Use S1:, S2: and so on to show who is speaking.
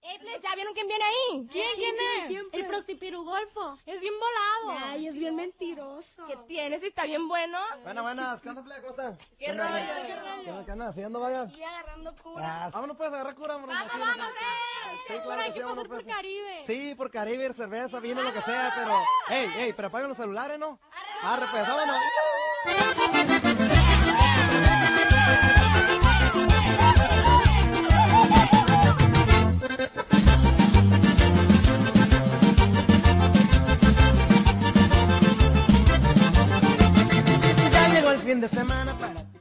S1: ¿Ya vieron quién viene ahí?
S2: ¿Quién es? El prostipirugolfo. Es bien volado.
S1: Ay, es bien mentiroso. ¿Qué tienes? ¿Está bien bueno?
S3: Buenas, ¿qué onda, plebe? ¿Cómo están?
S1: ¿Qué rollo?
S3: ¿Qué andan haciendo, vaya?
S1: Y agarrando cura.
S3: Vámonos, pues, a agarrar cura,
S1: Vamos, vamos,
S3: Sí, claro que sí, vámonos,
S2: por
S3: pues.
S2: Caribe.
S3: Sí, por Caribe, cerveza, vino, lo que sea, pero... Ey, pero apaguen los celulares, ¿no? Arre, pues, vámonos. Ya llegó el fin de semana.